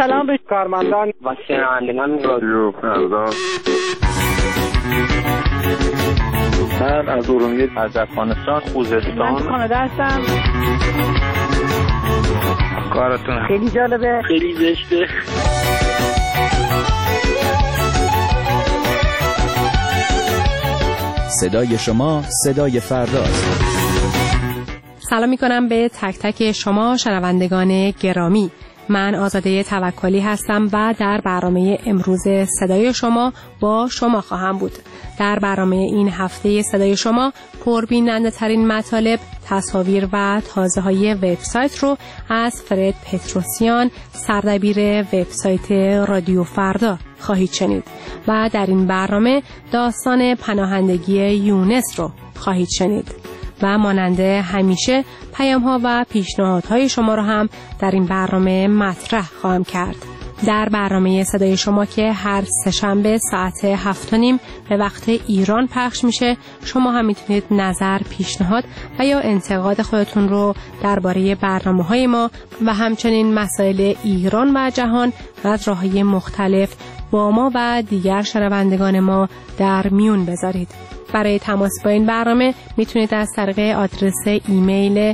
سلام به کارمندان و شنوندگان رادیو فردا. من از ارومیه، از افغانستان، خوزستان. من کانادا هستم. کارتون خیلی جالبه، خیلی زشته. صدای شما صدای فرداست. سلام میکنم به تک تک شما شنوندگان گرامی. من آزاده توکلی هستم و در برنامه امروز صدای شما با شما خواهم بود. در برنامه این هفته صدای شما پربیننده ترین مطالب، تصاویر و تازه های وبسایت رو از فرد پتروسیان، سردبیر وبسایت رادیو فردا خواهید شنید و در این برنامه داستان پناهندگی یونس رو خواهید شنید و ماننده همیشه پیام‌ها و پیشنهادهای شما رو هم در این برنامه مطرح خواهم کرد. در برنامه صدای شما که هر سه‌شنبه ساعت 7:30 به وقت ایران پخش میشه، شما هم میتونید نظر، پیشنهاد و یا انتقاد خودتون رو درباره برنامه‌های ما و همچنین مسائل ایران و جهان و از راه‌های مختلف با ما و دیگر شنوندگان ما در میون بذارید. برای تماس با این برنامه میتونید از طریق آدرس ایمیل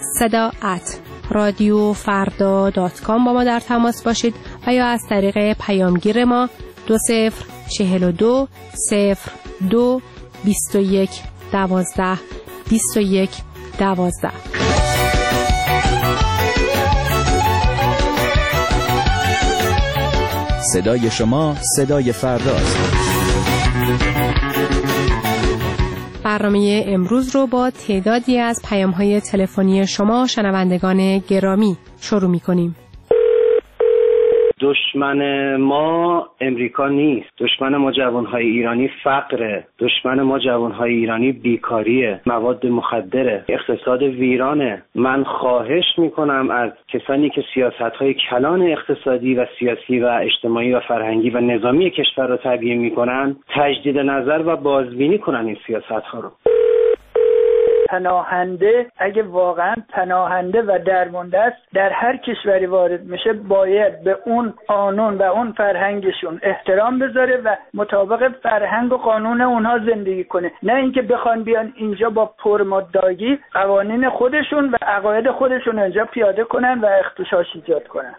sada@radiofarda.com با ما در تماس باشید و یا از طریق پیامگیر ما 2042 02 21 12 21 12. صدای شما صدای فرداست. برنامه امروز رو با تعدادی از پیام‌های تلفنی شما شنوندگان گرامی شروع می‌کنیم. دشمن ما امریکا نیست. دشمن ما جوانهای ایرانی فقره. دشمن ما جوانهای ایرانی بیکاریه، مواد مخدره، اقتصاد ویرانه. من خواهش میکنم از کسانی که سیاست‌های کلان اقتصادی و سیاسی و اجتماعی و فرهنگی و نظامی کشور رو تبیین میکنن، تجدید نظر و بازبینی کنن این سیاست‌ها رو. پناهنده اگه واقعا پناهنده و درمانده است در هر کشوری وارد میشه باید به اون قانون و اون فرهنگشون احترام بذاره و مطابق فرهنگ و قانون اونها زندگی کنه، نه اینکه بخوان بیان اینجا با پرمدعی قوانین خودشون و عقاید خودشون اینجا پیاده کنن و اختشاش ایجاد کنن.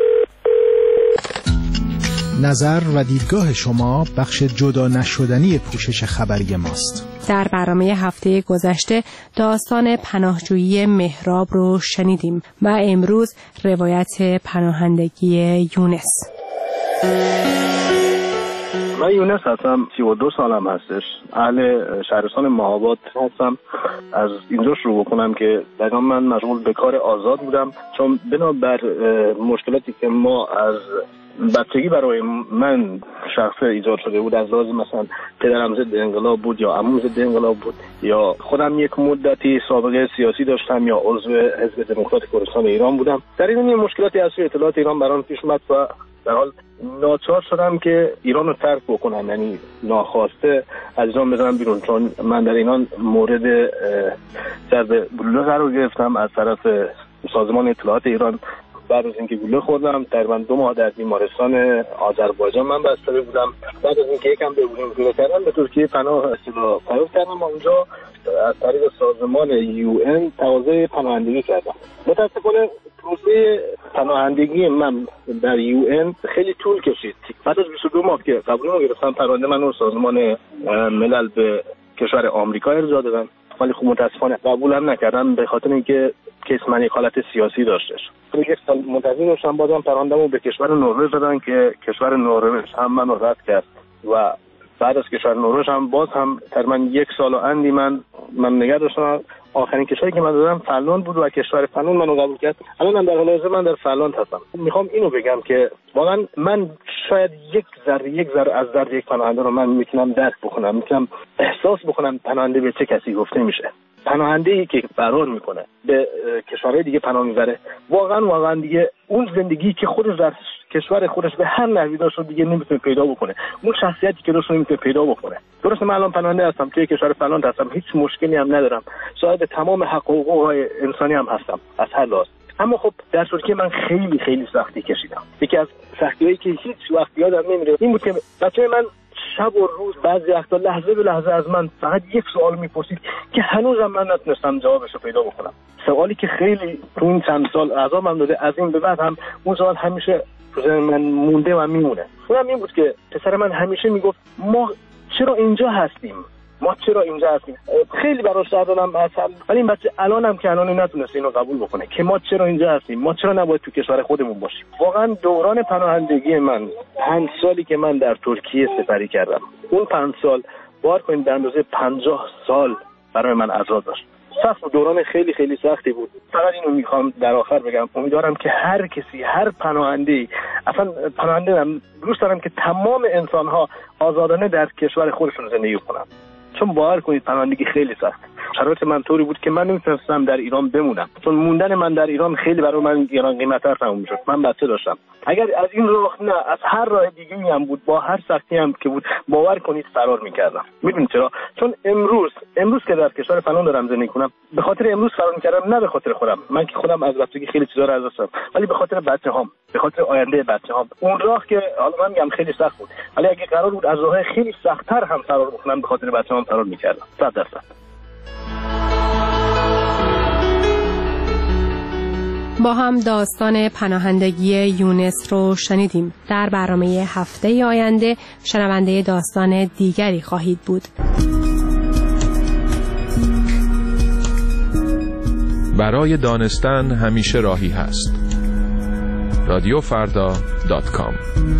نظر و دیدگاه شما بخش جدا نشدنی پوشش خبری ماست. در برنامه هفته گذشته داستان پناهجویی مهراب رو شنیدیم و امروز روایت پناهندگی یونس. من یونس هستم، 32 سالم هستش، اهل شهرستان مهاباد هستم. از اینجا شروع بکنم که دقیقا من مشغول به کار آزاد بودم، چون بنابر مشکلاتی که ما از بچگی برای من شخص ایجاد شده بود، از لحاظ مثلا پدرم ضد انقلاب بود یا عموم ضد انقلاب بود یا خودم یک مدتی سابقه سیاسی داشتم یا عضو حزب دموکرات کردستان ایران بودم، در این مشکلاتی از اطلاعات ایران برام پیش اومد و در حال ناچار شدم که ایران رو ترک بکنم، یعنی ناخواسته از ایران بزنم بیرون، چون من در ایران مورد ضرب گلوله قرار گرفتم از طرف سازمان اطلاعات ایران. بعد از اینکه گلوله خوردم تقریبا 2 ماه در بیمارستان آذربایجان من بستری بودم. بعد از اینکه یکم به ارومیه گلوله کردم به ترکیه پناه کردم و اونجا از طریق سازمان UN تقاضای پناهندگی کردم. متاسفانه پروسه پناهندگی من در UN خیلی طول کشید. بعد از 22 ماه که قبول رو گرفتم، پرونده من رو سازمان ملل به کشور آمریکا ارجاع دادن، ولی خب متاسفانه قبولم نکردم به خاطر اینکه کیس من یک حالت سیاسی داشتش. یک سال منتظر داشتم، بازم پرونده‌مو به کشور نروژ دادن که کشور نروژ هم منو رد کرد و بعد از کشور نروژ هم باز هم تقریبا 1 سال و اندی من نگه داشتم. آخرین کشوری که من دادم فنلاند بود و کشور فنلاند منو قبول کرد. الان در حال حاضر من در فنلاند هستم. میخوام اینو بگم که واقعا من شاید یک ذره از درد یک پناهنده رو من میتونم درک بکنم، میتونم احساس بکنم پناهنده به چه کسی گفته میشه. پناهنده‌ای که فرار میکنه به کشورهای دیگه پناه میبره، واقعا دیگه اون زندگی که خودش در کشور خودش به هر نحوی داشت دیگه نمیتونه پیدا بکنه، اون شخصیتی که داشت نمیتونه پیدا بکنه. درسته من الان پناهنده هستم، توی کشور فنلاند هستم، هیچ مشکلی هم ندارم، صاحب تمام حقوق انسانی هم هستم از هر لحاظ، اما خب در ترکیه من خیلی خیلی سختی کشیدم. یکی از سختی‌هایی که هیچ وقت یادم نمیره این بود که بچه‌های من شب و روز بعضی وقتا لحظه به لحظه از من فقط یک سوال میپرسید که هنوزم من نتونستم جوابش رو پیدا بکنم. سوالی که خیلی تو این چند سال عذابم داده، از این به بعد هم اون سوال همیشه تو ذهن من مونده و میمونه. اونم این بود که پسر من همیشه میگفت ما چرا اینجا هستیم؟ خیلی براش دردم اصلا، ولی این بچه الانم که الان نتونسته اینو قبول بکنه که ما چرا اینجا هستیم، ما چرا نباید تو کشور خودمون باشیم. واقعا دوران پناهندگی من 5 سالی که من در ترکیه سپری کردم، اون 5 سال باور کنید به اندازه 50 سال برای من عذاب داشت. سخت دوران خیلی خیلی سختی بود. فقط اینو میخوام در آخر بگم، امیدوارم که هر کسی، هر پناهنده، اصلا پناهنده هم دوست دارم که تمام انسان‌ها آزادانه در کشور خودشون زندگی کنن، چون باور کنید پناهندگی خیلی سخت. شرایط من طوری بود که من نمیتونستم در ایران بمونم، چون موندن من در ایران خیلی برای من ایران قیمت‌تر تموم میشد. من بچه داشتم. اگر از این راه نه، از هر راه دیگه‌ای هم بود، با هر سختی هم که بود، باور کنید فرار میکردم. میدونید چرا؟ چون امروز که در کشور فلان دارم زندگی کنم، به خاطر امروز فرار میکردم، نه به خاطر خودم. من که خودم از بچگی خیلی چیزا رو از دست دادم، ولی به خاطر بچه‌هام، به خاطر آینده بچه‌هام. اون راه که حالا من میگم خیلی سخت بود، ولی اگه قرار بود از راه خیلی سخت‌تر هم فرار بکنم، به خاطر بچه‌هام فرار میکردم. 100%. با هم داستان پناهندگی یونس رو شنیدیم. در برنامه هفته آینده شنونده داستان دیگری خواهید بود. برای دانستن همیشه راهی هست. رادیوفردا.com.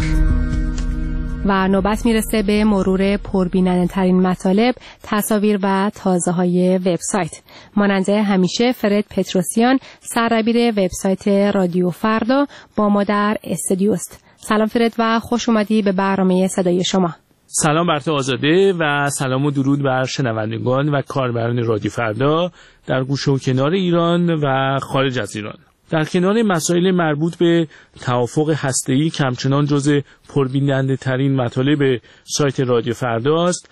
و نوبت میرسه به مرور پربیننده ترین مطالب، تصاویر و تازه های وبسایت. مانند همیشه فرد پتروسیان، سردبیر وبسایت رادیو فردا، با ما در استودیوست. سلام فرد و خوش اومدی به برنامه صدای شما. سلام بر تو آزاده و سلام و درود بر شنوندگان و کاربران رادیو فردا در گوشه و کنار ایران و خارج از ایران. در کنار مسائل مربوط به توافق هسته‌ای که همچنان جزء پربیننده ترین مطالب سایت رادیو فردا است،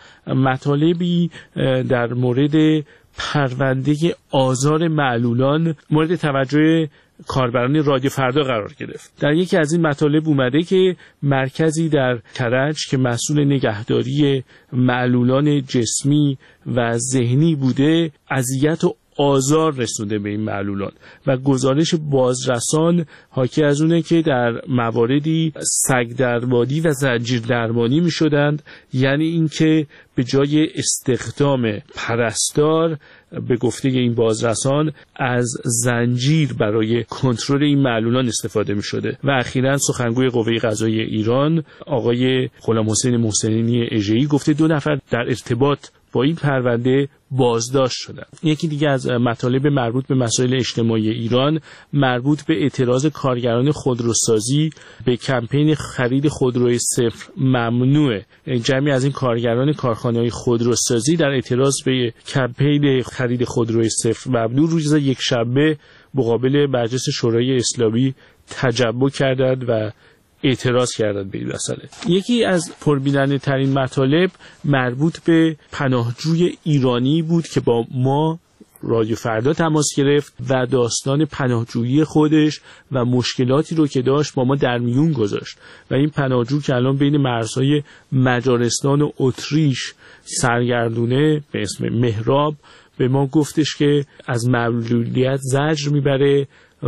مطالبی در مورد پرونده آزار معلولان مورد توجه کاربران رادیو فردا قرار گرفت. در یکی از این مطالب اومده که مرکزی در کرج که مسئول نگهداری معلولان جسمی و ذهنی بوده، اذیت و آزار رسونده به این معلولان و گزارش بازرسان حاکی از اونه که در مواردی سگ دربانی و زنجیر دربانی می شدند، یعنی این که به جای استخدام پرستار به گفته این بازرسان از زنجیر برای کنترل این معلولان استفاده می شده. و اخیراً سخنگوی قوه قضاییه ایران آقای غلام حسین محسنی اژه‌ای گفته 2 نفر در ارتباط با این پرونده بازداشت شدند. یکی دیگه از مطالب مربوط به مسائل اجتماعی ایران مربوط به اعتراض کارگران خودروسازی به کمپین خرید خودروی صفر ممنوعه. جمعی از این کارگران کارخانه‌های خودروسازی در اعتراض به کمپین خرید خودروی صفر ممنوع روز یکشنبه مقابل مجلس شورای اسلامی تجمع کردند و اعتراض کردند به این مسئله. یکی از پربیننده ترین مطالب مربوط به پناهجوی ایرانی بود که با ما رادیو فردا تماس گرفت و داستان پناهجویی خودش و مشکلاتی رو که داشت با ما در میون گذاشت. و این پناهجو که الان بین مرزهای مجارستان و اتریش سرگردونه به اسم مهراب به ما گفتش که از معلولیت زجر میبره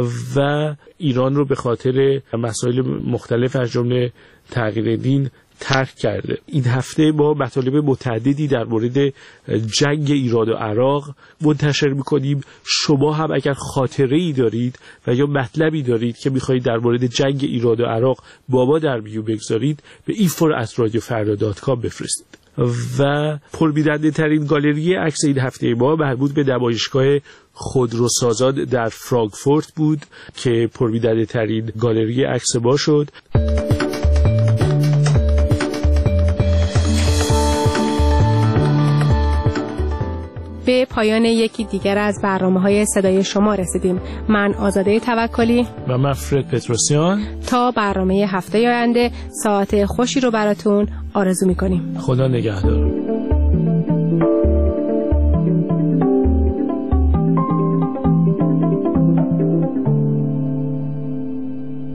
و ایران رو به خاطر مسائل مختلف از جمله تغییر دین ترک کرده. این هفته با مطالب متعددی در مورد جنگ ایران و عراق منتشر میکنیم. شما هم اگر خاطره‌ای دارید و یا مطلبی دارید که میخواهید در مورد جنگ ایران و عراق با ما در میون بگذارید، به info@radiofarda.com بفرستید. و پربیننده ترین گالری عکس این هفته ما مربوط به نمایشگاه خودروسازان در فرانکفورت بود که پربیننده ترین گالری عکس ما شد. به پایان یکی دیگر از برنامه‌های صدای شما رسیدیم. من آزاده توکلی و من فرد پتروسیان تا برنامه هفته آینده ساعت خوشی رو براتون آرزو می‌کنیم. خدا نگهدار.